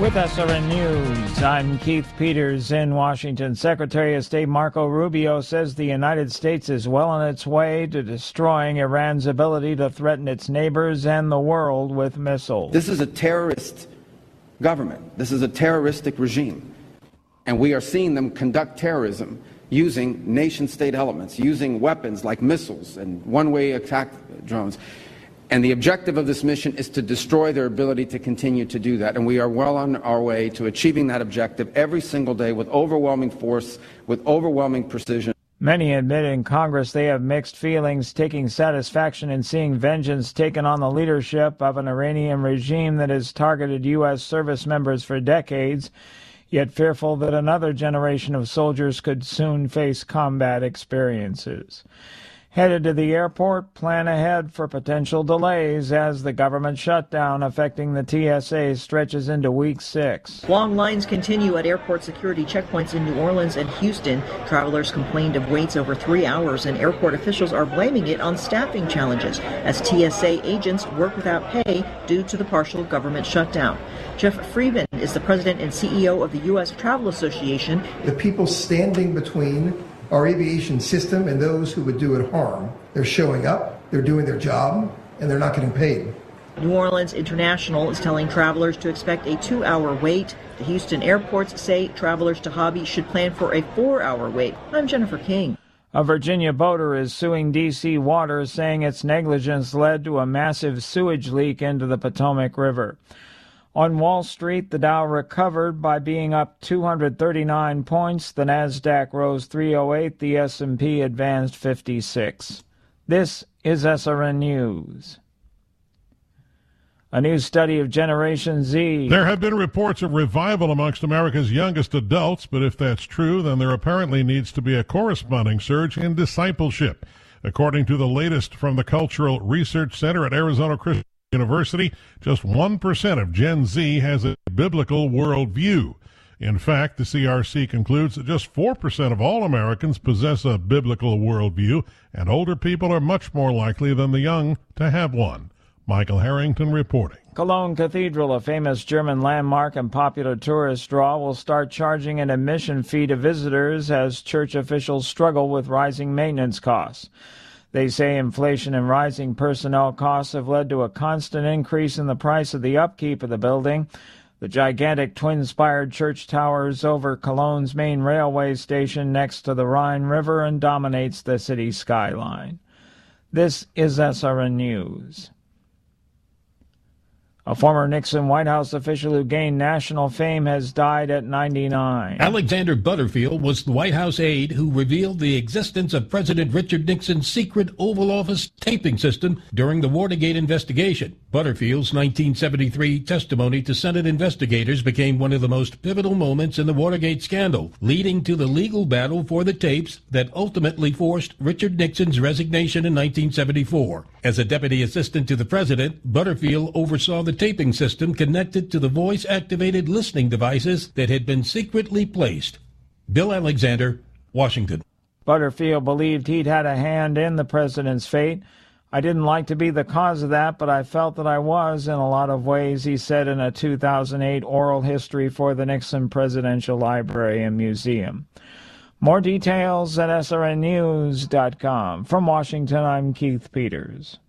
With SRN News, I'm Keith Peters in Washington. Secretary of State Marco Rubio says the United States is well on its way to destroying Iran's ability to threaten its neighbors and the world with missiles. This is a terrorist government. This is a terroristic regime. And we are seeing them conduct terrorism using nation-state elements, using weapons like missiles and one-way attack drones. And the objective of this mission is to destroy their ability to continue to do that. And we are well on our way to achieving that objective every single day with overwhelming force, with overwhelming precision. Many admit in Congress they have mixed feelings, taking satisfaction in seeing vengeance taken on the leadership of an Iranian regime that has targeted U.S. service members for decades, yet fearful that another generation of soldiers could soon face combat experiences. Headed to the airport, plan ahead for potential delays as the government shutdown affecting the TSA stretches into week 6. Long lines continue at airport security checkpoints in New Orleans and Houston. Travelers complained of waits over 3 hours, and airport officials are blaming it on staffing challenges as TSA agents work without pay due to the partial government shutdown. Jeff Freeman is the president and CEO of the U.S. Travel Association. The people standing between our aviation system and those who would do it harm, they're showing up, they're doing their job, and they're not getting paid. New Orleans International is telling travelers to expect a 2-hour wait. The Houston airports say travelers to Hobby should plan for a 4-hour wait. I'm Jennifer King. A Virginia boater is suing D.C. Water, saying its negligence led to a massive sewage leak into the Potomac River. On Wall Street, the Dow recovered by being up 239 points. The Nasdaq rose 308. The S&P advanced 56. This is SRN News. A new study of Generation Z. There have been reports of revival amongst America's youngest adults, but if that's true, then there apparently needs to be a corresponding surge in discipleship. According to the latest from the Cultural Research Center at Arizona Christian University, just 1% of Gen Z has a biblical worldview. In fact, the CRC concludes that just 4% of all Americans possess a biblical worldview, and older people are much more likely than the young to have one. Michael Harrington reporting. Cologne Cathedral, a famous German landmark and popular tourist draw, will start charging an admission fee to visitors as church officials struggle with rising maintenance costs. They say inflation and rising personnel costs have led to a constant increase in the price of the upkeep of the building. The gigantic twin-spired church towers over Cologne's main railway station next to the Rhine River and dominates the city skyline. This is SRN News. A former Nixon White House official who gained national fame has died at 99. Alexander Butterfield was the White House aide who revealed the existence of President Richard Nixon's secret Oval Office taping system during the Watergate investigation. Butterfield's 1973 testimony to Senate investigators became one of the most pivotal moments in the Watergate scandal, leading to the legal battle for the tapes that ultimately forced Richard Nixon's resignation in 1974. As a deputy assistant to the president, Butterfield oversaw the taping system connected to the voice-activated listening devices that had been secretly placed. Bill Alexander, Washington. Butterfield believed he'd had a hand in the president's fate. I didn't like to be the cause of that, but I felt that I was in a lot of ways, he said in a 2008 oral history for the Nixon Presidential Library and Museum. More details at srnnews.com. From Washington, I'm Keith Peters.